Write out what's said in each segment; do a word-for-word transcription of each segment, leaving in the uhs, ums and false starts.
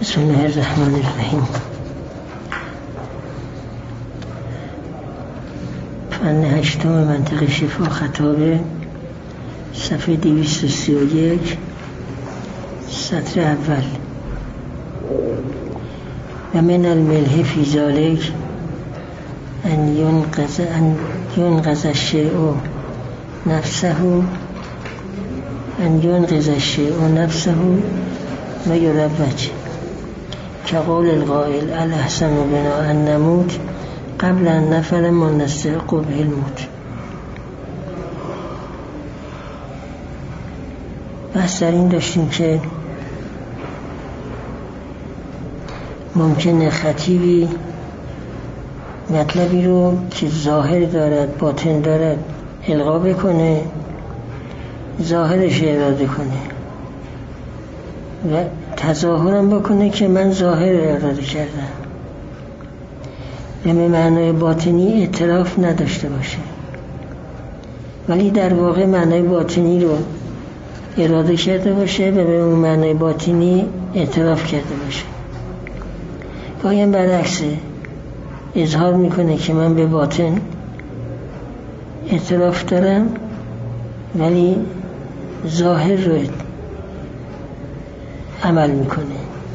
بسم الله الرحمن الرحیم. فن هشتم منطق شفا خطابه، صفحه دویست و سی و یک، سطر اول. و من الملح فی ذالک ان ینقض ان ینقض الشیء نفسه ان ینقض الشیء نفسه و یروج، كقول القائل الاحسن بنا ان نموت قبل ان نفعل ما نستحق به الموت. بحث در این داشتیم که ممکنه خطیبی مطلبی رو که ظاهر دارد باطن دارد القا بکنه، ظاهرش اراده کنه و تظاهرم بکنه که من ظاهر اراده کردم و به معنای باطنی اعتراف نداشته باشه، ولی در واقع معنای باطنی رو اراده کرده باشه و به اون معنای باطنی اعتراف کرده باشه. گاهی برعکسه، اظهار میکنه که من به باطن اعتراف دارم ولی ظاهر رو عمل میکنه.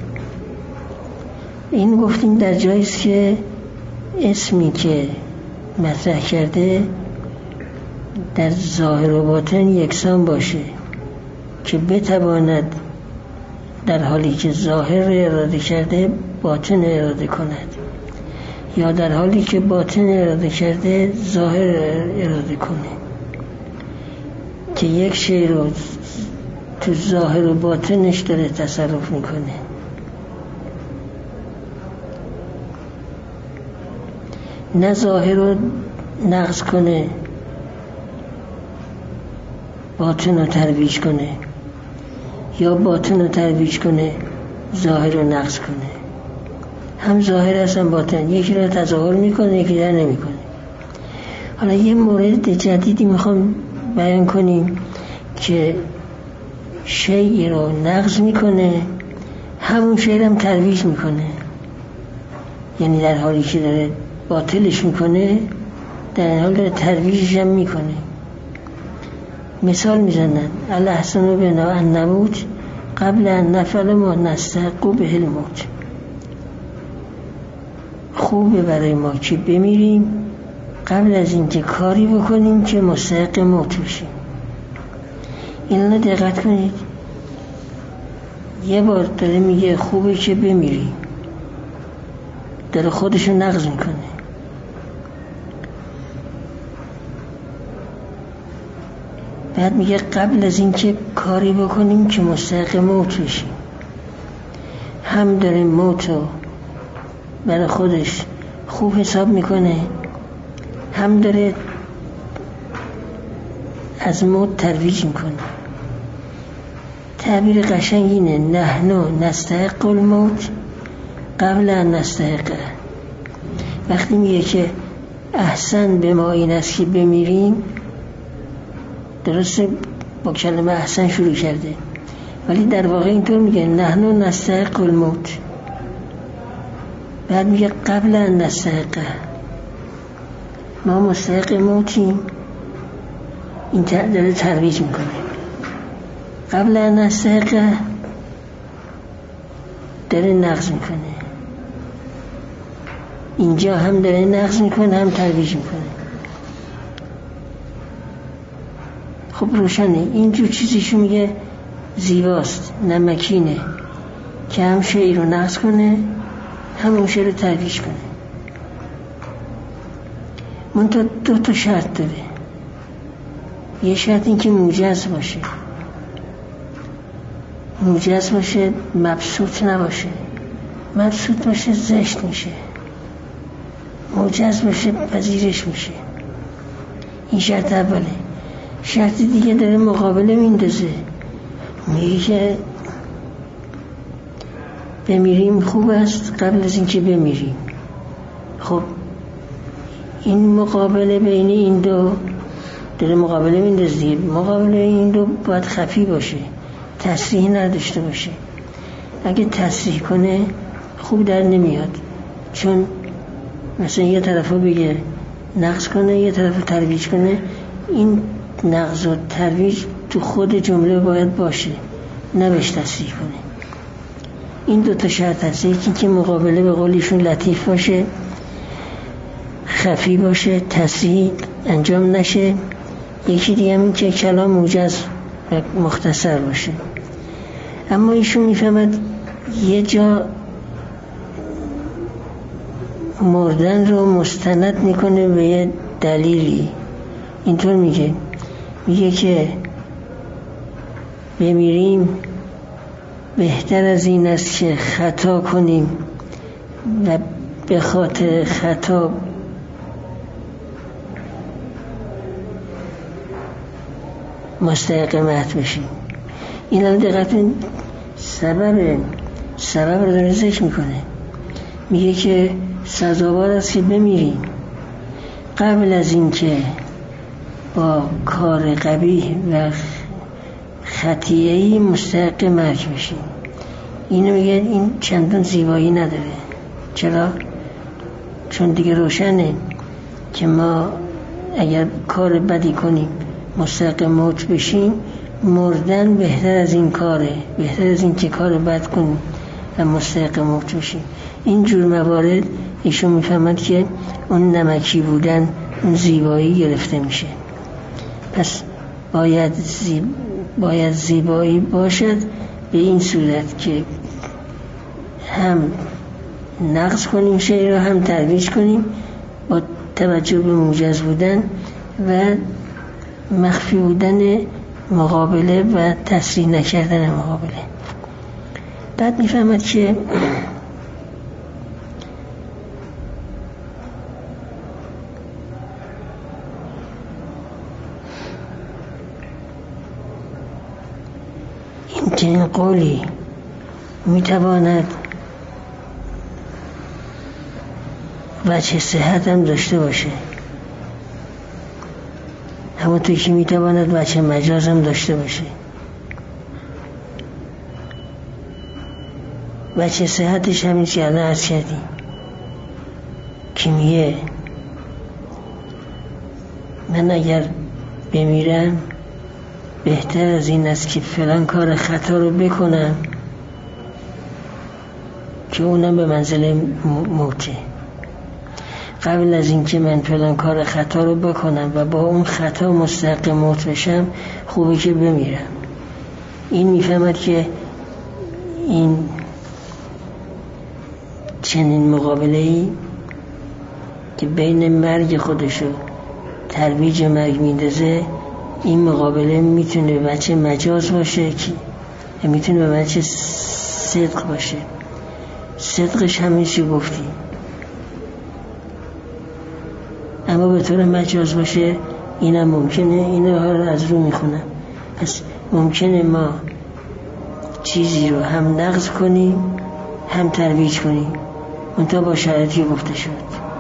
این گفتیم در جایی است که اسمی که مطرح کرده در ظاهر و باطن یکسان باشه، که بتواند در حالی که ظاهر رو اراده کرده باطن اراده کند، یا در حالی که باطن اراده کرده ظاهر اراده کنه، که یک شی رو تو ظاهر و باطنش داره تصرف میکنه. نه ظاهر رو نقض کنه باطن رو ترویج کنه، یا باطن رو ترویج کنه ظاهر رو نقض کنه. هم ظاهر هستن باطن، یکی رو تظاهر میکنه یکی در نمیکنه. حالا یه مورد جدیدی میخوام بیان کنیم که شیئی رو نقض میکنه همون شیئی هم ترویج میکنه، یعنی در حالی که داره باطلش میکنه در این حال داره ترویجش هم میکنه. مثال میزنن الاحسن بنا ان نموت قبل ان نفعل ما نستحق به الموت. خوبه برای ما که بمیریم قبل از اینکه کاری بکنیم که مستحق موت بشیم. اینا دقت کنید، یه بار داره میگه خوبه که بمیریم، داره خودشو نقض میکنه. بعد میگه قبل از اینکه کاری بکنیم که مستحق موت بشیم. هم داره موتو برای خودش خوب حساب میکنه، هم داره از موت ترویج میکنه. تعبیر قشنگ اینه، نحنو نستحق الموت قبل ان نستحقه. وقتی میگه که احسن به ما این است که بمیریم، درسته با کلمه احسن شروع کرده ولی در واقع اینطور میگه نحنو نستحق الموت، بعد میگه قبل ان نستحقه، ما مستحق موتیم. این داره ترویج میکنه. قبل ان نستحقه داره نقض میکنه. اینجا هم داره نقض میکنه هم ترویج میکنه. خب روشنه اینجور چیزیشو میگه زیباست، نمکینه، که هم شیء رو نقض کنه هم اون شیء رو ترویج کنه. منتها دو تا شرط داره. یه شرط این که موجز باشه، موجز باشه، مبسوط نباشه. مبسوط باشه زشت میشه، موجز باشه پذیرش میشه. این شرط اوله. شرط دیگه داره مقابله میندازه، میگه که بمیریم خوب است قبل از اینکه بمیریم. خب این مقابله بین این دو داره مقابله میندازه. مقابله این دو باید خفی باشه، تصریح نداشته باشه. اگه تصریح کنه خوب در نمیاد، چون مثلا یه طرفو بگه نقض کنه یه طرفو ترویج کنه، این نقض و ترویج تو خود جمله باید باشه، نه بهش تصریح کنه. این دو تا شرط هست، یکی که مقابله به قولیشون لطیف باشه، خفی باشه، تصریح انجام نشه، یکی دیگه هم این که کلام موجز و مختصر باشه. اما ایشون میفهمد یه جا مردن رو مستند میکنه به یه دلیلی. اینطور میگه میگه که بمیریم بهتر از این است که خطا کنیم و به خاطر خطا مستحق مهد بشیم. این هم دقیقا سبب سبب رو داره ذکر میکنه، میگه که سزاوار است که بمیریم قبل از این که با کار قبیح و خطیه‌ای مستحق مرگ بشیم. اینو میگه این چندان زیبایی نداره. چرا؟ چون دیگه روشنه که ما اگر کار بدی کنیم مستحق موت بشیم، مردن بهتر از این کاره، بهتر از این که کار بد کنیم و مستحق موت بشیم. این جور موارد ایشون میفهمد که اون نمکی بودن اون زیبایی گرفته میشه. پس باید زیب... باید زیبایی باشد به این صورت که هم نقض کنیم شیء رو هم ترویج کنیم با توجه به موجز بودن و مخفی بودن مقابله و تصریح نکردن مقابله. بعد میفهمد که این چنین قولی میتواند وجه صحت هم داشته باشه، همونطور که میتواند وجه مجاز هم داشته باشه. وجه صحتش همین که الان عرض کردیم که میگه من اگر بمیرم بهتر از این است که فلان کار خطا رو بکنم که اونم به منزل موته، قبل از این که من فلان کار خطا رو بکنم و با اون خطا مستحق موت بشم خوبه که بمیرم. این میفهمد که این چنین مقابله‌ای که بین مرگ خودشو ترویج مرگ میندازه، این مقابله میتونه بچه مجاز باشه که میتونه به بچه صدق باشه. صدقش همین چی گفتی، اما به طور مجاز باشه اینم ممکنه. اینها رو از رو میخونم. پس ممکنه ما چیزی رو هم نقض کنیم هم ترویج کنیم، منتها با شرایطی گفته شد.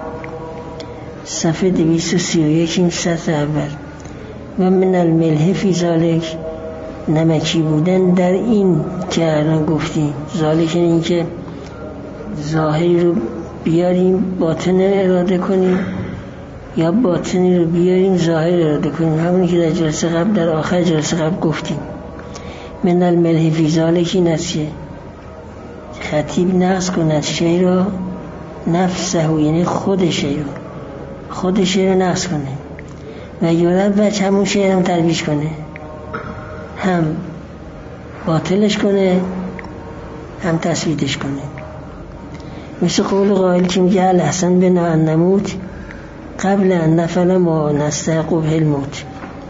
صفحه دویست و سی و یک این سطر اول. و من الملح فی ذالک، نمکی بودن در این که الان گفتیم. ذالک این که ظاهری رو بیاریم باطن اراده کنیم یا باطنی رو بیاریم ظاهر اراده کنیم، همونی که در جلسه قبل در آخر جلسه قبل گفتیم. من الملح فی ذالک این است که خطیب نقض کند شی را نفسه، یعنی خود شی رو خود شی رو نقض کنه و یارد بچه همون شی هم ترویج کنه، هم باطلش کنه هم تثبیتش کنه. مثل قول قائل که میگه الحسن بنا ان نموت قبل ان نفعل ما نستحق به الموت.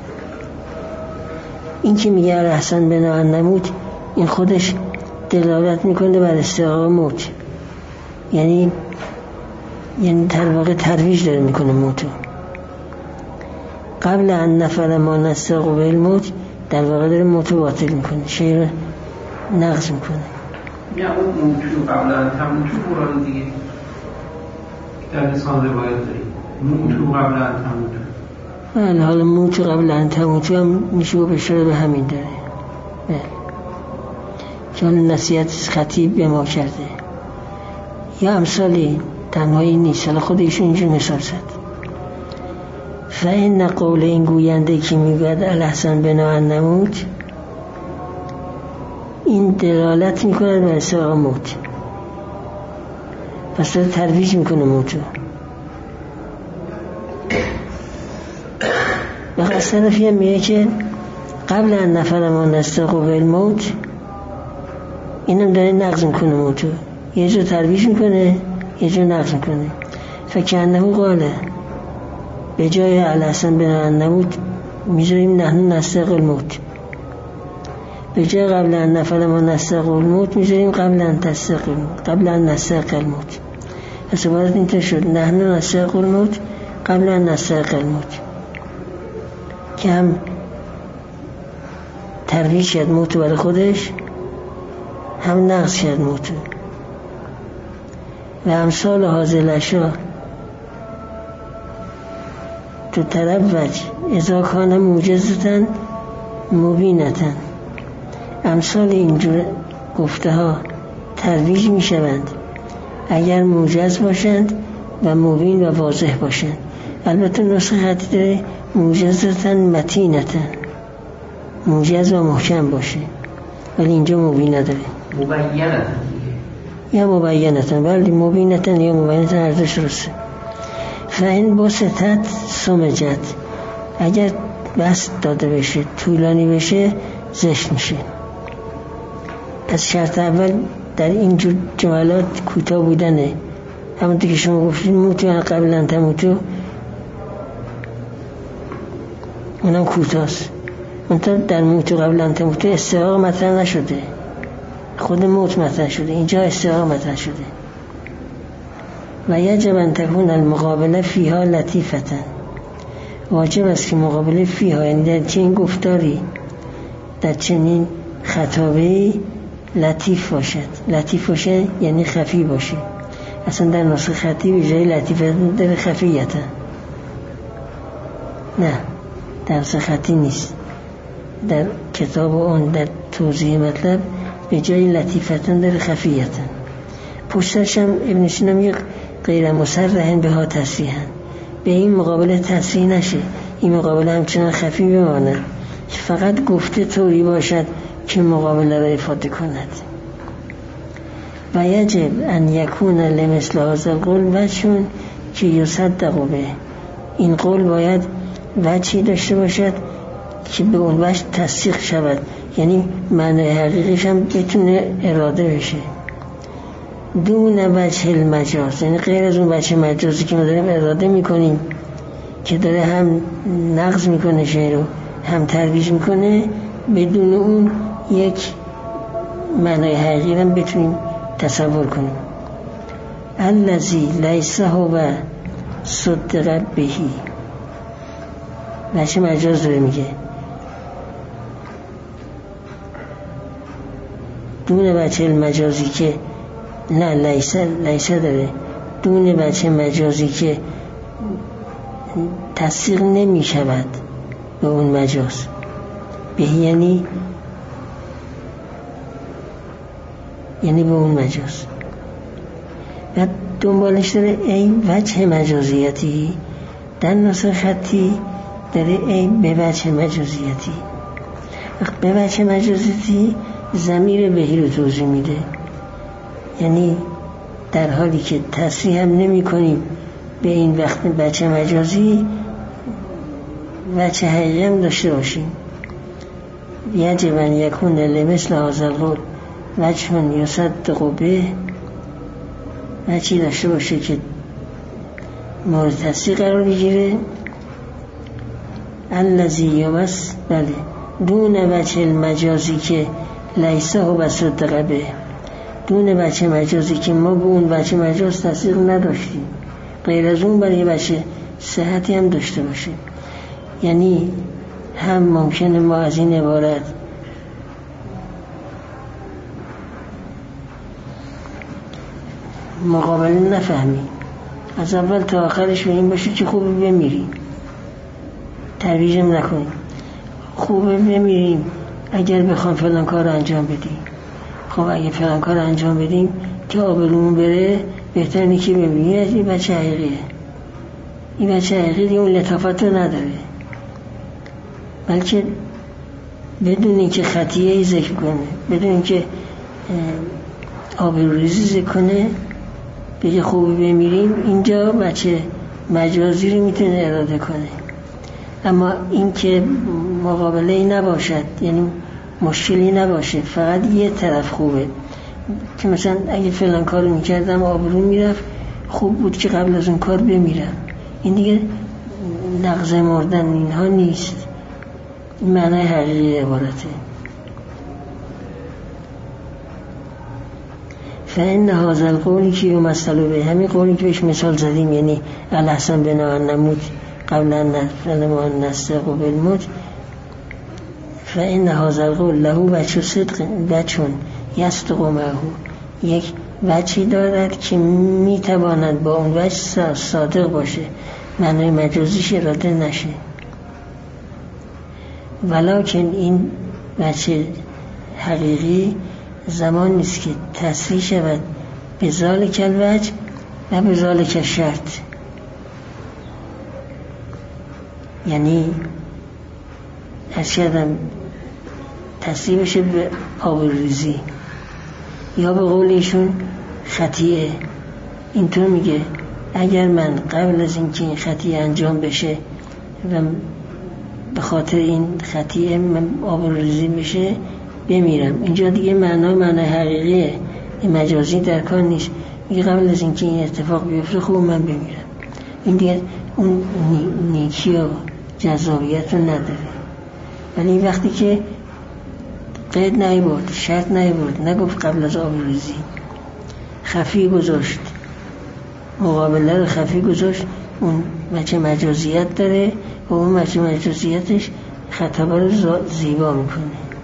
این که میگه الحسن بنا ان نموت، این خودش دلالت میکنه بر استحقاق موت، یعنی یعنی در واقع ترویج داره میکنه موتو. قبل ان نفعل ما نستحق به الموت در واقع داره موتو باطل میکنه، شی رو نقض میکنه. یا اون موتو قبل ان تموتو قرآن دیگه در لسان روایت داریم موتو قبل ان تموتو. بله، حالا موتو قبل ان تموتو هم میشه بشاره به همین داره. بله. چون نصیحت خطیب به ما کرده یا امثالی تنهایی نیست. حالا خود ایشون اینجور مثال زد. فإن قول این گوینده که میگوید الاحسن بنا ان نموت، این دلالت میکنه بر استحقاق موت، پس داره ترویج میکنه موتو. و از طرفی هم میگه که قبل ان نفر ما نستحق بالموت، اینم داره نقض میکنه موتو، یه جا ترویج میکنه یه جا نقض میکنه. فکانه قاله به جای الاحسن بنا ان نموت میذاریم نحن نستحق الموت، به جای قبل ان نفر ما نستحق الموت میذاریم قبل ان تستحق قبل ان نستحق الموت. پس عبارت اینطور شد نحن نستحق الموت قبل ان نستحق الموت، که هم ترویج کرد موتو برای خودش، هم نقض کرد موتو. و امثال حاضر اشیا تو طرف وجه اذا کان موجزتن مبینتن، امثال اینجور گفته ها ترویج می شوند اگر موجز باشند و مبین و واضح باشند. البته نسخه خطی داره موجزتن متینتن، موجز و محکم باشه، ولی اینجا مبین نداره. مبینتن یا مبینتن، ولی مبینتن یا مبینتن هر دوش درسته. فإن بسطت سمجت، اگر بسط داده بشه طولانی بشه زشت میشه. از شرط اول در اینجور جملات کوتاه بودنه. همونطور که شما گفتید موتو قبل ان تموتو، اونم کوتاست. اونطور در موتو قبل ان تموتو استحقاق مطرح نشده، خود موت مطرح شده، اینجا استحقاق مطرح شده. و یجب ان تکون المقابله فیها لطیفتا، واجب است که مقابله فیها، یعنی در چنین گفتاری در چنین خطابه‌ای لطیف باشد. لطیف باشه یعنی خفی باشه. اصلا در نسخه خطی به جای لطیفه در خفیتا، نه در نسخه خطی نیست. در کتاب اون در توضیح مطلب به جای لطیفتن در خفیتا. پشتش هم ابن سینا میگه غیر مصرحن به ها تصریحن، به این مقابله تصریح نشه، این مقابله همچنان خفی بماند، فقط گفته طوری باشد که مقابله را افاده کند. و یجب ان یکون لمثل هذا القول وجهون که یصدق به، این قول باید وجهی داشته باشد که به اون وجه تصدیق شود، یعنی معنی حقیقیش هم بتونه اراده بشه. دون وجه المجاز، یعنی غیر از اون وجه مجازی که ما داریم اراده میکنیم که داره هم نقض میکنه شعر رو هم ترویج میکنه، بدون اون یک معنی حقیقی هم بتونیم تصور کنیم. الذی لیس هو صدق بهی، وجه مجاز داره میگه. دون وجه المجازی که نه لیسه لیسه داره، دون وجه مجازی که تصدیق نمی شود به اون مجاز. به یعنی یعنی به اون مجاز. و دنبالش داره ای وجه مجازیتی، در نسخه خطی داره ای به وجه مجازیتی. به وجه مجازیتی ضمیر بهی رو توضیح میده، یعنی در حالی که تصریح هم نمی کنیم به این وقت وجه مجازی، وجه حقیقی هم داشته باشیم. یجب ان یکون لمثل هذا القول وجه یصدق به، وجهی داشته باشه که مورد تصدیق قرار بگیره. الذی یمس، بله، دون وجه المجازی که لیسه و صدق به، دون وجه مجازی که ما به اون وجه مجاز تصدیق نداشتیم، غیر از اون برای وجه صحتی هم داشته باشه. یعنی هم ممکنه ما از این عبارت مقابله نفهمیم، از اول تا آخرش به این باشه که خوبه بمیریم، ترویجم نکنیم، خوبه بمیریم اگر بخوام فلان کار رو انجام بدیم، خب اگه فلان کار انجام بدیم که آبرومون بره، بهتر اینه که ببینید این بچه حقیقیه، این بچه حقیقی دیگه اون لطافت رو نداره، بلکه بدون اینکه خطیه ای ذکر کنه، بدون اینکه آبروریزی ذکر کنه، بگه خوبی بمیریم، اینجا بچه مجازی رو میتونه اراده کنه. اما این که مقابله ای نباشد، یعنی مشکلی نباشه، فقط یه طرف خوبه، که مثلا اگه فلان کارو میکردم آبرو میرفت، خوب بود که قبل از اون کار بمیرم، این دیگه نقض مردن اینها نیست. این معنی حقیقی عبارته. فإن هذا القول که یمثل به، همین قولی که بهش مثال زدیم، یعنی الحسن بنا ان نموت قبل ان نستغ بالموت، فإن هذا القول له وجه صدق، وجهون یصدق معه، یک وجهی دارد که میتواند با اون وجه صادق باشه، معنی مجازیش اراده نشه. ولکن این وجه حقیقی زمان نیست که تصریح شود به ذالک الوجه و به ذالک الشرط، یعنی ارشدم تصریح بشه به آبروریزی، یا به قول ایشون خطیه. اینطور میگه اگر من قبل از اینکه این خطیه انجام بشه و به خاطر این خطیه من آبروریزی بشه بمیرم، اینجا دیگه معنای معنای حقیقیه، این مجازی در کار نیست. میگه قبل از اینکه این اتفاق بیفته خوب من بمیرم، این دیگه اون نیکی و جذابیت رو نداره. ولی وقتی که قید نیبرد، شرط نیبرد، نگفت قبل از آبروریزی، خفی گذاشت، مقابله رو خفی گذاشت، اون بچه مجازیت داره و اون بچه مجازیتش خطابه رو زیبا میکنه.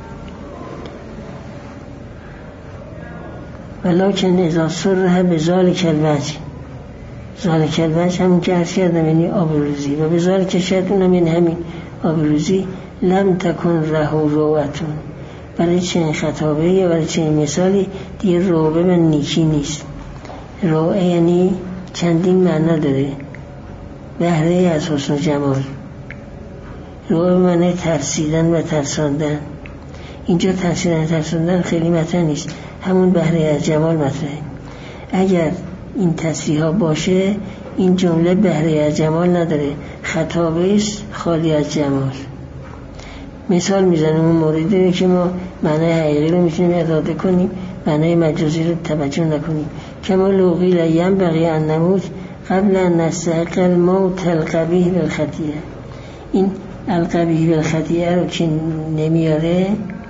ولکن اذا صرح به ذالک الوجه، ذالک الوجه همین که عرض کردم یعنی آبروریزی، و به ذالک الشرط اونم یعنی همین آبروریزی، لم تکن ره و روعتون، برای چنین خطابه یا برای چنین مثالی دیگه روبه من نیکی نیست. روعه یعنی چندین معنا داره، بهره از حسن و جمال. روعه معنی ترسیدن و ترساندن، اینجا ترسیدن و ترساندن خیلی مطرح نیست، همون بهره از جمال مطرحه. اگر این تصریح ها باشه این جمله بهره از جمال نداره، خطابه است خالی از جمال. مثال میزنم اون موردی که ما معنای حقیقی رو میتونیم اراده کنیم، معنای مجازی رو توجه نکنیم. کما لو قیل ینبغی ان نموت قبل ان نستحق الموت القبیح بالخطیه، این القبیح بالخطیه رو که نمیاره،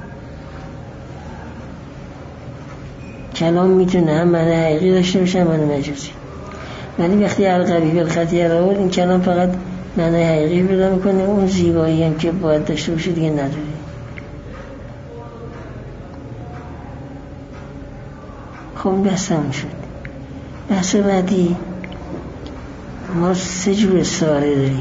کلام میتونه هم معنی حقیقی داشته باشه هم معنی مجازی. ولی وقتی القبیح بالخطیه رو آورد، این کلام فقط معنی حقیقی پیدا میکنه، اون زیبایی هم که باید داشته باشه دیگه نداره. خب بحث هم شد. بحث بعدی، ما سه جور استعاره داریم،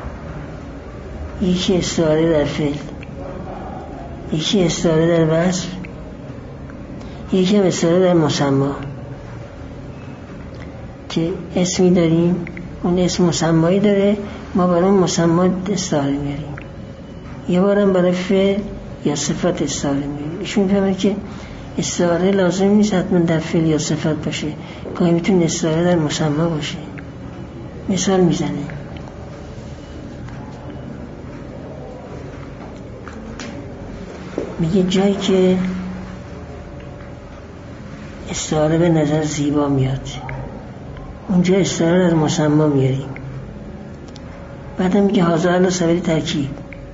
یکی استعاره در فعل، یکی استعاره در وصف، یکی هم استعاره در مسما. که اسمی داریم، اون اسم مسمایی داره، ما برای مسما استعاره میاریم، یه بارم برای فعل یا صفت استعاره میاریم. ایشون میفهمه که استعاره لازم نیست حتما در فعل یا صفت باشه، گاهی میتونه استعاره در مسما باشه. مثال میزنه، میگه جایی که استعاره به نظر زیبا میاد اونجا استعاره از مسما میاریم. بعدم میگه حاضر علی سبیل ترکیب،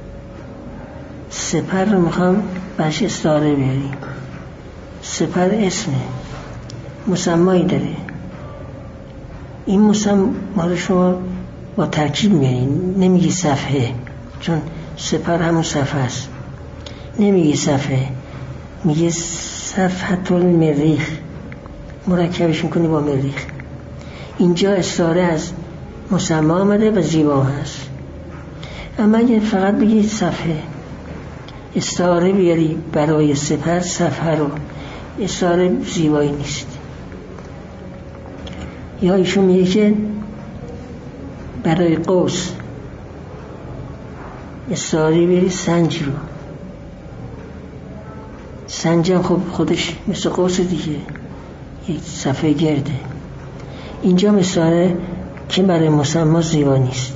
سپر رو میخوام برش استعاره بیاریم. سپر اسمه، مسمایی داره، این مسما رو شما با ترکیب میارین، نمیگی صفحه، چون سپر همون صفحه است، نمیگی صفحه، میگه صفحة المریخ، مرکبش میکنی با مریخ. اینجا استعاره از مسما آمده و زیبا هست. اما اگه فقط بگید صفحه، استعاره بیاری برای سپر صفحه رو، استعاره زیبایی نیست. یا ایشون میگه که برای قوس استعاره بری سنج رو، سنجم خب خودش مثل قوس دیگه یک صفحه گرده. اینجا مثاله که برای مسما زیبا نیست،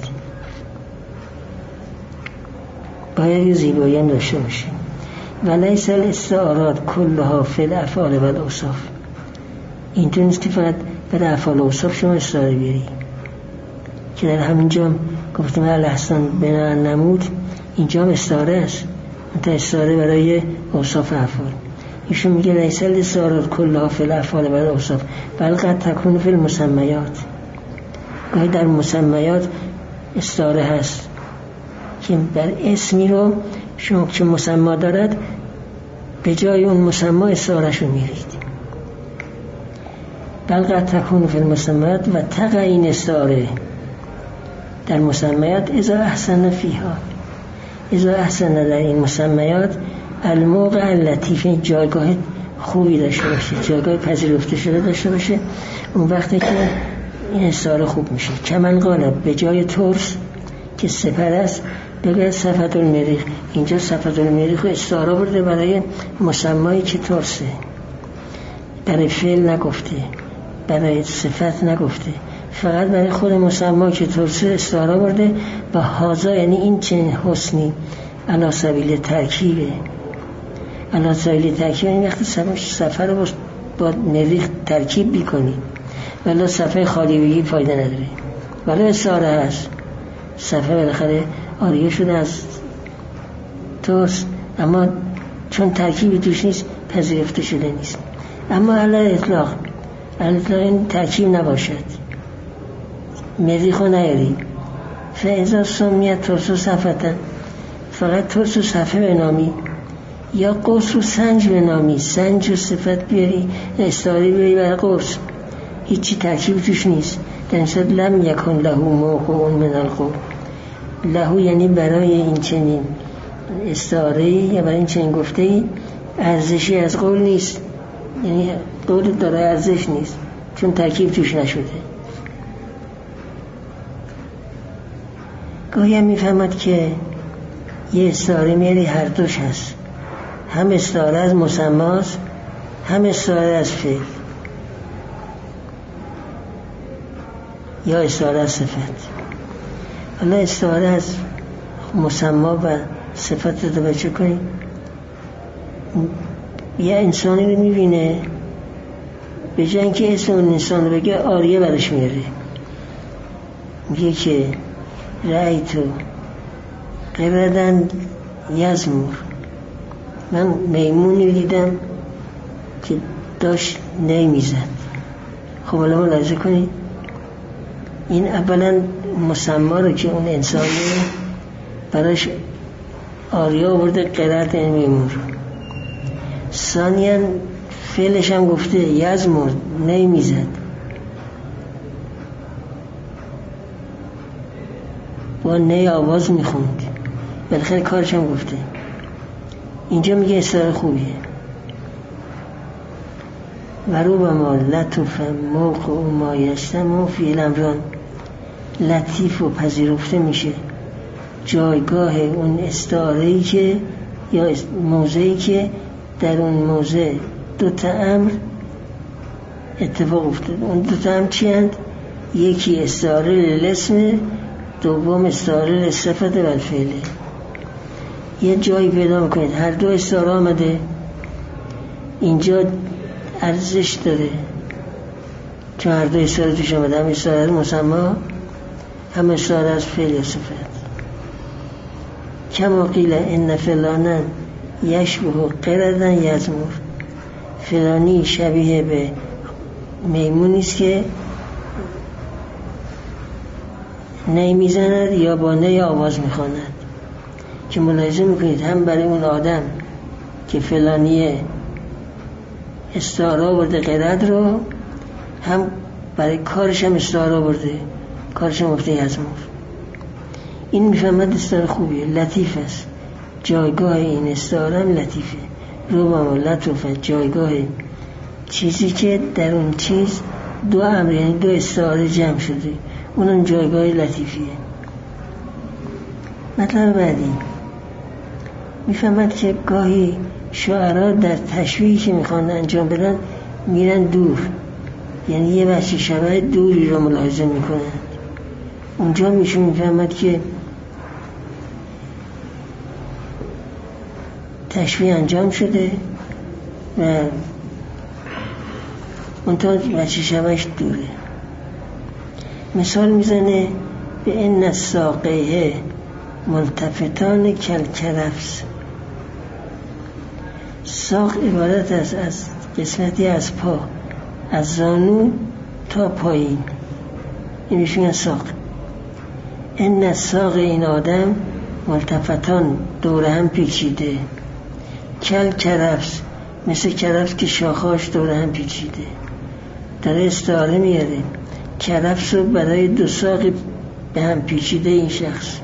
باید یه زیبایی هم داشته باشه. و لیس الاستعارات کلها فی الافعال و الاوصاف. اینطور نیست که فقط برای افعال و اوصاف شما استعاره بیاری، که در همینجا گفتیم الاحسن بنا نمود، اینجا هم استعاره است، منتها استعاره برای اوصاف افعال. ایشون میگه لیس الاستعارات کلها فی الافعال و الاوصاف بل قد تکون فی المسمیات. گاهی در مسمیات استعاره هست که بر اسمی رو شما که مسما دارد به جای اون مسما استعاره‌اش رو میرید. بل قد تکون فی المسمیات و تقع این استعاره در مسمیات اذا احسن فیها، اذا احسن در این مسمیات الموقع لطیف، جایگاه خوبی داشته باشه، جایگاه پذیرفته شده داشته باشه، اون وقتی که این استعاره خوب میشه. کمن قاله به جای ترس که سپر است بگه صفت المریخ. اینجا صفت المریخ استعاره برده برای مسمایی که ترسه، برای فعل نگفته، برای صفت نگفته، فقط برای خود مسما که ترسه استعاره برده. و هازا یعنی این چنین حسنی علی سبیل ترکیبه. علی سبیل ترکیب یعنی وقتی صفحه رو با مریخ ترکیب بیکنی، ولی صفحه خالی بگی فایده نداره. ولی استعاره هست، صفحه بالاخره آریه شده از ترس، اما چون ترکیبی توش نیست پذیرفته شده نیست. اما علی اطلاق، علی اطلاق این ترکیب نباشد، مریخ رو نیاری. فاذا سمیت ترس و صفتن، فقط ترس و صفحه به نامی، یا قوس و سنج به نامی، سنج و صفت بیاری، استعاره بیاری برای قوس، هیچی ترکیب توش نیست. در این صورت لم یکن له موقع من القول. له یعنی برای این چنین استعاره یا برای این چنین گفته ارزشی از قول نیست، یعنی قول داره ارزش نیست چون ترکیب توش نشده. گاهی هم میفهمد که یه استعاره میاری هر دوش هست، هم استعاره از مسماست هم استعاره از فعل یا استعاره از صفت. حالا استعاره از مسما و صفت رو توجه کنید. یه انسانی رو میبینه به جای اینکه اسم اون انسان رو بگه آریه برش میاره، میگه که رأیتو قردن یزمور، من میمونی دیدم که داشت نی میزد. خب حالا ملاحظه کنید این اولا مسما رو که اون انسانی براش آریا آورده قرد این میمون رو، ثانیاً فعلش هم گفته یزمور نی میزد، با نی آواز میخوند، بالاخره کارش هم گفته. اینجا میگه استعاره خوبیه. و رو به ما لطف موقع و مایشتم و فی الامران، لطیف و پذیرفته میشه جایگاه اون استعاره‌ای که یا موضعی که در اون موضع دو تا امر اتفاق افتاد. اون دو تا امر چی هست؟ یکی استعاره للاسم، دوم استعاره للصفت و الفعل. یه جایی پیدا میکنید هر دو استعاره آمده، اینجا ارزش داره چون هر دو استعاره توش آمده، هم استعاره مسما هم استعاره از فعل یا صفت. کما قیل ان فلانا یشبه قردن یزمور، فلانی شبیه به میمونی است که نی میزند یا با نی آواز میخواند. که ملاحظه میکنید هم برای اون آدم که فلانیه استعاره آورده قرد رو، هم برای کارش هم استعاره آورده، کارش هم گفته یزمور. این میفهمد استعاره خوبیه، لطیف است، جایگاه این استعاره هم لطیفه. رو با لطفه جایگاه چیزی که در اون چیز دو امر یعنی دو استعاره جمع شده، اونم جایگاه لطیفیه. مطلب بعدی میفهمد که گاهی شاعرها در تشبیهی که میخوان انجام بدن میرن دور، یعنی یه بچه شبه دوری رو ملاحظه میکنن. اونجا میشه میفهمد که تشبیه انجام شده و اون تا بچه شبهش دوره. مثال میزنه به ان الساقیه ملتفتان کلکرفس. ساق عبارت است از قسمتی از پا، از زانو تا پایین، این میشه ساق. ان الساق این آدم ملتفتان دوره هم پیچیده، کل کرفس مثل کرفس که شاخاش دوره هم پیچیده. داره استعاره میاره کرفس رو برای دو ساق به هم پیچیده این شخص.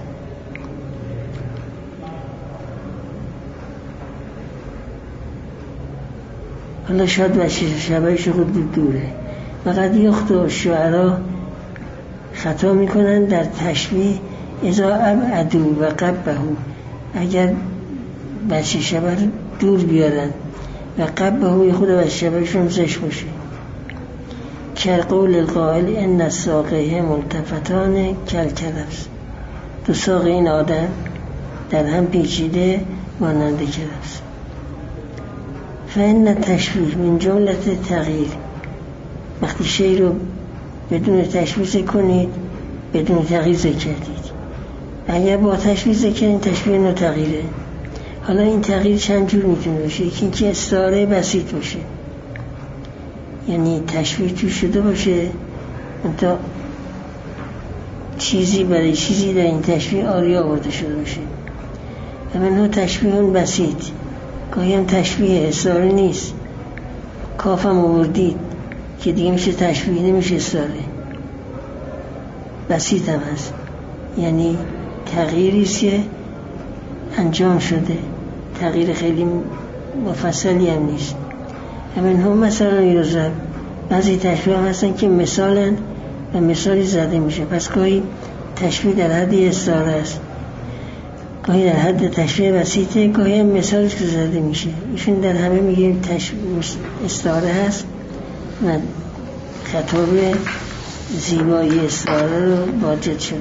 حالا شاید بچه شبهش خود دوره. فقط یخت و شعرها خطا میکنن در تشبیه اذا ابعدو و قبهو، اگر بچه شبه دور بیارن و قبهو خود بچه شبهشون زشت باشه. کرقول القائل ان الساقیه ملتفتان کلکرفس، دو ساق این آدم در هم پیچیده مانند کرفس. فإن تشبیه من جملت تغییر، وقتی شی رو بدون تشبیه کنید بدون تغییر ذکر کردید، اگر با تشبیه ذکر کردید تشبیه نوع تغییره. حالا این تغییر چند جور میتونه باشه. یکی اینکه استعاره بسیط باشه، یعنی تشبیه تو شده باشه تا چیزی برای چیزی در این تشبیه آری آورده شده باشه. و منو تشبیه اون بسیط، گاهی هم تشبیه استعاره نیست، کافم آوردید که دیگه میشه تشبیه نمیشه استعاره، بسیط هم هست، یعنی تغییریست که انجام شده، تغییر خیلی مفصلی هم نیست. همین هم مثلا یوزر بعضی تشبیه هم هستن که مثالن و مثالی زده میشه، پس گاهی تشبیه در حد استعاره است، گاهی در حد تشبیه بسیطه، گاهی هم مثالش که زده میشه. ایشون در همه میگه تشبیه استعاره هست و خطاب زیبایی استعاره رو واجد شده.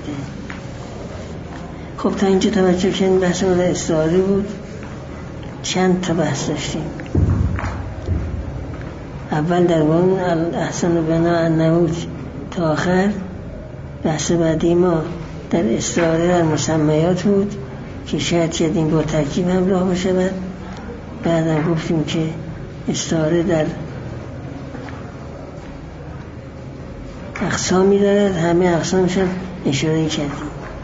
خب تا اینجا توجه کنید، بحث ما در استعاره بود. چند تا بحث داشتیم. اول در باب احسن بنا النموذج تا آخر. بحث بعدی ما در استعاره در مسمیات بود که شاید شاید این با ترکیب همراه باشه. بعد بعدم گفتیم که استعاره در اقسامی دارد، همه اقسامش هم اشاره کردیم.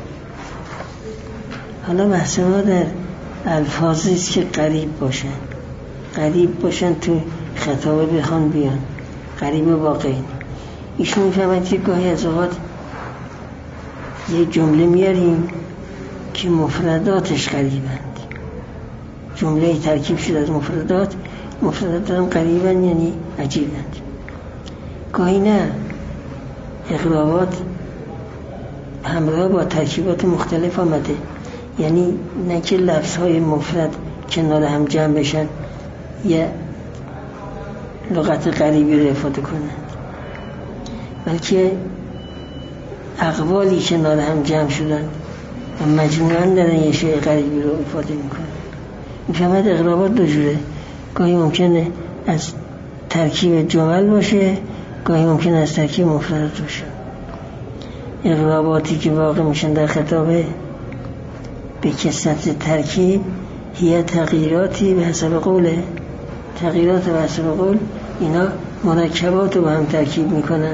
حالا بحث ما در الفاظی است که قریب باشن، قریب باشن تو خطابه بخوان بیان، قریب و واقعی. ایشون میفهمند که گاهی از اوقات یه جمله میاریم که مفرداتش قریبند، جمله ترکیب شده از مفردات، مفردات هم قریبند یعنی عجیبند. گاهی نه، اقرابات همراه با ترکیبات مختلف آمده، یعنی نه که لفظهای مفرد کنار هم جمع بشن یه لغت غریبی رو افاده کنند، بلکه اقوالی کنار هم جمع شدن و مجموعاً دارن یه شیء غریبی رو افاده میکنن. میفهمد اقرابات دو جوره، گاهی ممکنه از ترکیب جمل باشه، گاهی ممکنه از ترکیب مفردات باشه. اقراباتی که واقع میشن در خطابه به کثرت ترکیب هی تغییراتی به حسب قوله، تغییرات به حسب قول، اینا مرکبات رو با هم ترکیب میکنن،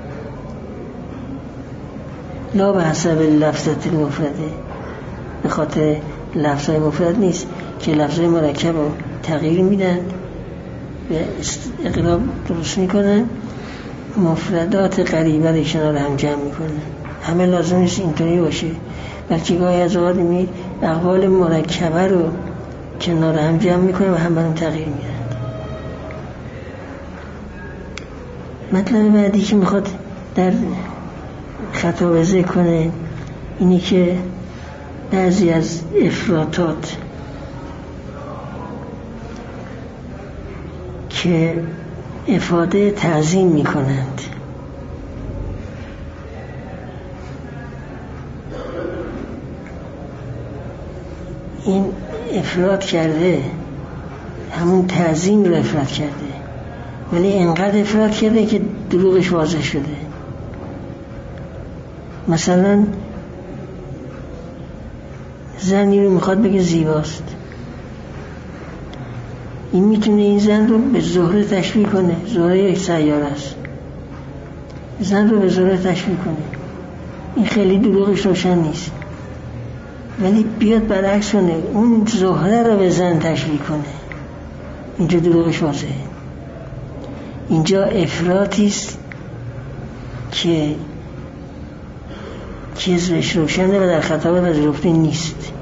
لا به حسب لفظت المفرده، به خاطر لفظهای مفرد نیست که لفظهای مرکب رو تغییر میدن و اقراب درست میکنن، مفردات قریبه رو کنار هم جمع میکنن. همه لازم نیست اینطوری باشه، بلکه گاهی از اوقات می اقوال مرکبه رو کنار هم جمع میکنن و هم برام تغییر میدن. مطلب بعدی که میخواد در خطاب ذکر کنه اینی که بعضی از افراطات که افاده تعظیم میکنند این افراط کرده، همون تعظیم رو افراط کرده، ولی انقدر افراط کرده که دروغش واضح شده. مثلا زنی رو میخواد بگه زیباست، این میتونه این زن رو به زهره تشبیه کنه. زهره یک سیاره است، زن رو به زهره تشبیه کنه، این خیلی دروغش روشن نیست، ولی بیاد برعکس کنه، اون زهره رو به زن تشبیه کنه، اینجا دروغش واضحه. اینجا افراطی است که کذبش روشنه و در خطاب پذیرفته نیست.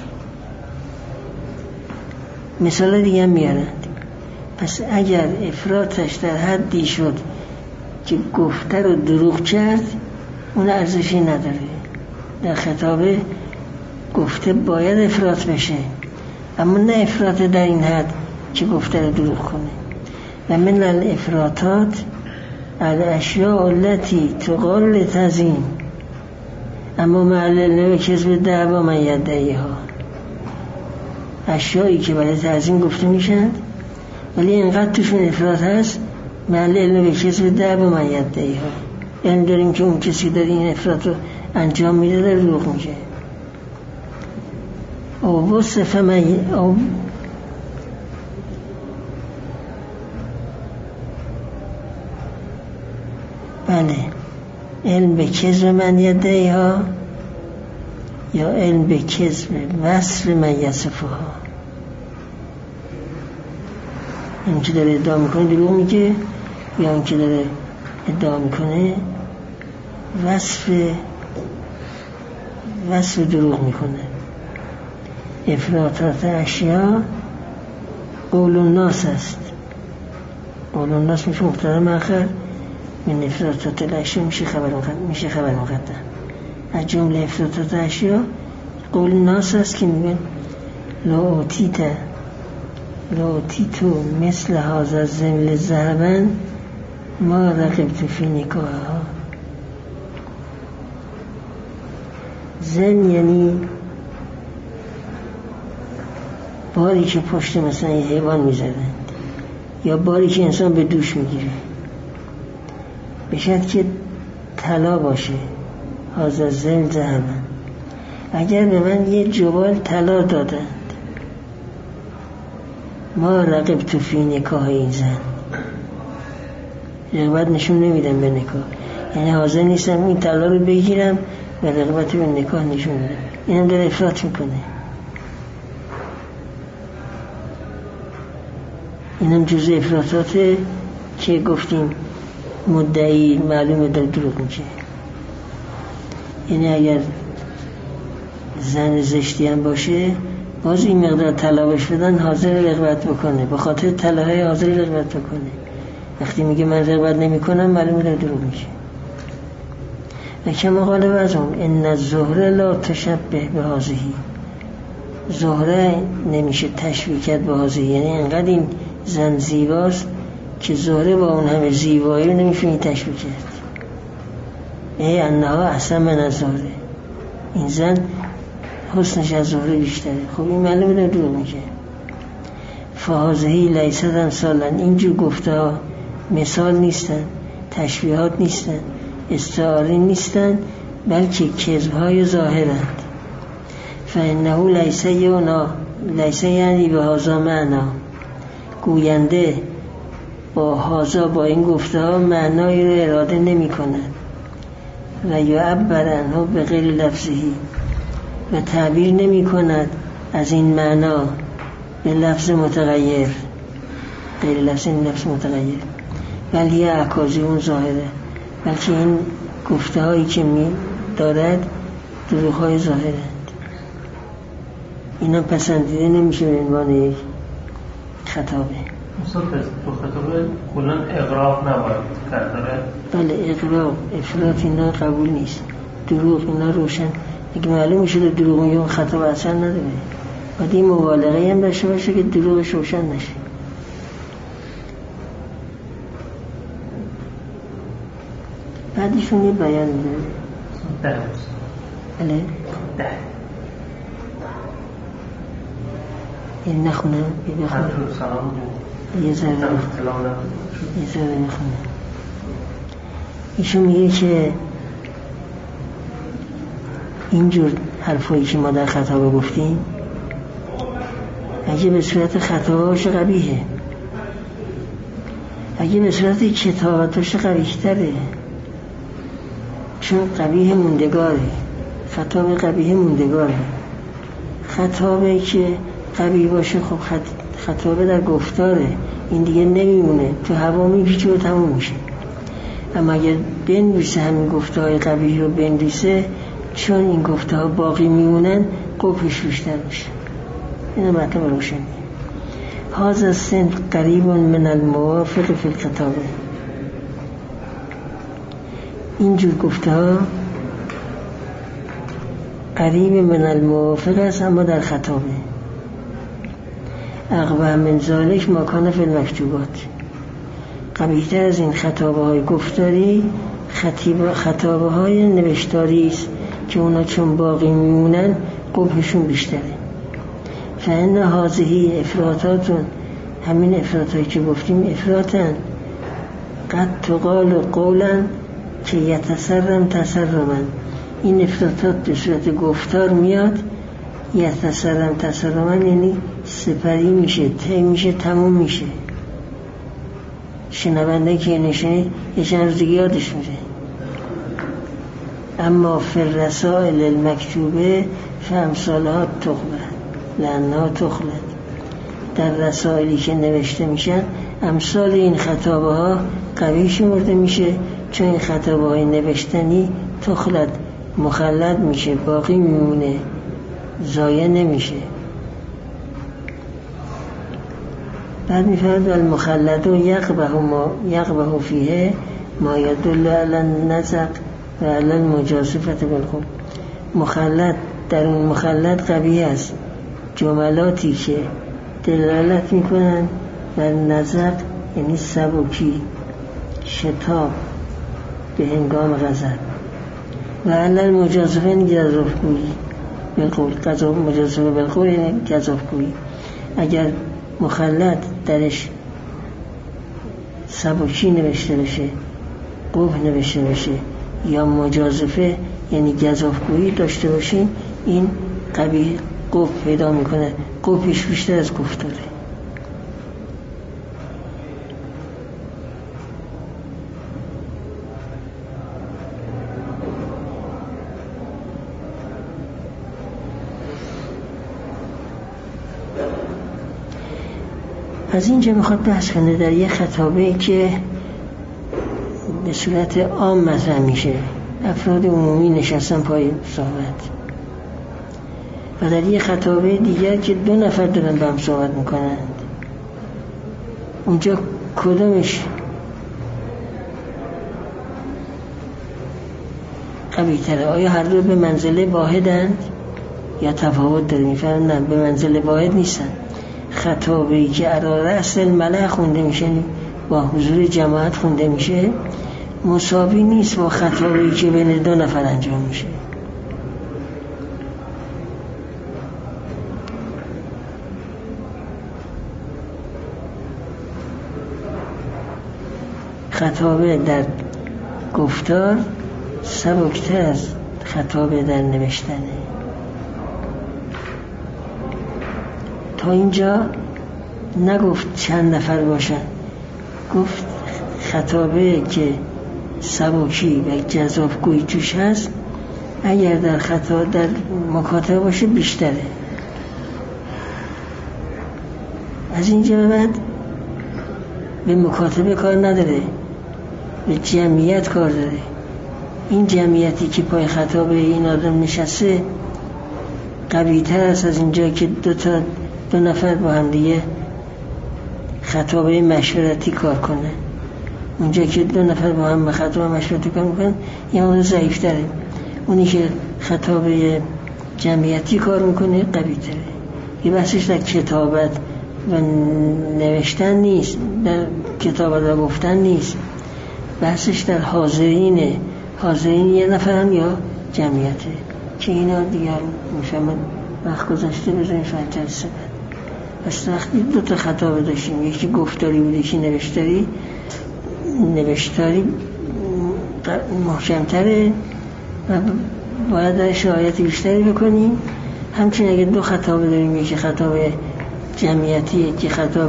مثال دیگه هم میارند. پس اگر افراطش در حدی شد که گفته رو دروغ کرد، اون ارزشی نداره. در خطاب گفته باید افراط بشه، اما نه افراط در این حد که گفته رو دروغ کنه. و من الافراطات الاشیاء التي تقال لتعظیم اما معلل کذب دعوا من یدعیها، اشیایی که برای تعظیم گفته میشن ولی اینقدر توشون افراط هست معلل کذب دعوا من یدعیها، یعنی داریم که اون کسی داره این افراط رو انجام میده داره دروغ میشه. او وصف من او بله علم به کذب من یدعیها یا علم به کذب وصف من یصفها. این که داره ادعا میکنه دروغ میگه، یا این که داره ادعا میکنه وصف وصف دروغ میکنه. افراطات اشیاء قول الناس است. قول الناس میشه مبتدا مؤخر، من افراطات الاشیاء میشه خبر مقدم، میشه خبر مقدم. از جمله افراطات اشیاء قول الناس است که میگن لا اوتیت لا اوتیتو مثل هذا الزمل ذهبا ما رقبت فی نکاحها. زن یعنی باری که پشت مثلا یه حیوان میزدند، یا باری که انسان به دوش میگیره، بشد که طلا باشه. هذا الزمل ذهبا، اگر به من یه جوال طلا دادند ما رقبت فی نکاح این زن، رغبت نشون نمیدم به نکاح، یعنی حاضر نیستم این طلا رو بگیرم و رغبت به نکاح نشون میدم. اینم داره افراط میکنه. اینم جزء افراطاته که گفتیم مدعی معلومه داره دروغ میگه. یعنی اگر زن زشتی هم باشه باز این مقدار طلا بهش بدن حاضر رغبت بکنه، به خاطر طلاهای حاضر رغبت بکنه. وقتی میگه من رغبت نمی کنم معلومه داره دروغ میگه. و کما قال بعضهم ان الزهره لا تشبه به هذه، زهره نمیشه تشبیه کرد به هذه، یعنی انقدر این زن زیباست که زهره با اون همه زیبایی رو نمیشه تشبیه کرد. ای انها احسن من از زهره، این زن حسنش از زهره بیشتره. خب این معلومه داره دروغ میگه. فهذه لیست امثالا، اینجور گفته ها مثال نیستن، تشبیهات نیستن، استعاره نیستن، بلکه کذب‌های ظاهرند. فانه لیس یونا لیس یعنی به هذا معنا، گوینده با هذا با این گفته ها معنای رو اراده نمی کند. و یعبر عنه به غیر لفظی، و تعبیر نمی کند از این معنا به لفظ متغیر، غیر لفظ این لفظ متغیر، بل یه عکازی اون ظاهره، بلکه این گفته هایی که می دارد دروغ های ظاهرند. اینا پسندیده نمیشه به عنوان یک خطابه. مصطفی تو خطاب کلان اغراق نباید کرد داره؟ بله اغراق افراط اینا قبول نیست. دروغ اینا روشن اگه معلوم شده دروغ میگه خطاب اصلا نداره. باید این مبالغه هم داشته باشه که دروغش روشن نشه. بعدشون یه بیان میده. ده بله ده این نخونه بی بخونه یه ذره یه ذره نخونه. ایشون میگه که اینجور حرفایی که ما در خطابه گفتیم اگه به صورت خطابه باشه قبیحه، اگه به صورت کتابت باشه قبیح تره، چون قبیح موندگاره. خطاب قبیح موندگاره. خطابه که قبیح باشه خب خطابه در گفتاره، این دیگه نمیمونه، تو هوا میپیچه و تموم میشه. اما اگر بنویسه همین گفته های قبیح رو بنویسه، چون این گفته ها باقی میمونن قبحش بیشتر میشه. این مطلب روشنی. هذا السن قریب من الموافق فی الخطابه. اینجور گفته ها قریب من الموافق است اما در خطابه. اقبح من ذالک ما کان فی المکتوبات. قبیح‌تر از این خطابه های گفتاری خطابه های نوشتاری است که اونا چون باقی میمونن قبحشون بیشتره. فإن هذه افراطاتون، همین افراطایی که گفتیم افراطن. قد تقال قولا که یتسرم تسرما. این افراطات به صورت گفتار میاد. یتسرم تسرما یعنی سپری میشه، طی میشه، تموم میشه. شنونده که نشنید یه چند روز دیگه یادش میره. اما فی الرسائل المکتوبه فامثالها تخلد لانها تخلد. در رسائلی که نوشته میشن امثال این خطابه ها قوی شمرده میشه، چون این خطابه های نوشتنی تخلد مخلد میشه، باقی میمونه، ضایع نمیشه. بعد میفرد المخلد یقبه ما یقبه فیه ما یدل علی النزق و علی المجازفت بالقول. مخلد در اون مخلد قوی است جملاتی که دلالت میکنن بر نزق، یعنی سبکی، شتاب به هنگام غضب، و علی المجازفه یعنی گزافگویی بالقول. مجازفه بالقول یعنی گزافگویی. اگر مخلد درش سبکی نوشته بشه، قبح نوشته بشه، یا مجازفه یعنی گزافگویی داشته باشین، این قبیح قبح پیدا میکنه، قبحش بیشتر از گفتاره. از اینجا میخواد بحث کنه در یه خطابه که به صورت عام مطرح میشه، افراد عمومی نشستن پای صحبت، و در یه خطابه دیگر که دو نفر دارن با هم صحبت میکنند، اونجا کدومش قوی تره؟ آیا هر دو به منزله واحدند یا تفاوت داره؟ میفرمایند نه، به منزله واحد نیستن. خطابه‌ای که علی رأس الملأ خونده میشه، با حضور جماعت خونده میشه، مساوی نیست با خطابه‌ای که بین دو نفر انجام میشه. خطابه در گفتار سبکتر از خطابه در نوشتنه. تا اینجا نگفت چند نفر باشن، گفت خطابه که سبکی و جزافگویی توش هست اگر در خطا در مکاتبه باشه بیشتره. از اینجا به بعد به مکاتبه کار نداره، به جمعیت کار داره. این جمعیتی که پای خطابه این آدم نشسته قوی تر است از اینجا که دو تا دو نفر با هم دیگه خطابه مشورتی کار کنه. اونجا که دو نفر با هم به خطاب مشورتی کار میکنن یه مورد ضعیفتره. اونی که خطابه جمعیتی کار میکنه قوی تره. یه بحثش در کتابت و نوشتن نیست، در کتابت و گفتن نیست، بحثش در حاضرینه. حاضرین یه نفرن یا جمعیته که اینا دیگر میفهمن. وقت گذاشته بزنیم فقط جلسه بعد. پس وقتی دو تا خطابه داشتیم، یکی گفتاری بود یکی نوشتاری، نوشتاری محکمتره و باید در شرایط بیشتری بکنیم. همچنین اگه دو خطابه داریم، یکی خطاب جمعیتی یکی خطاب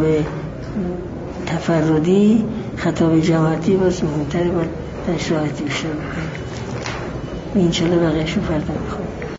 تفردی، خطاب جماعتی باز مهمتره، باید در شرایط بیشتر بکنیم. این چله بقیه‌شو فردا بخونیم.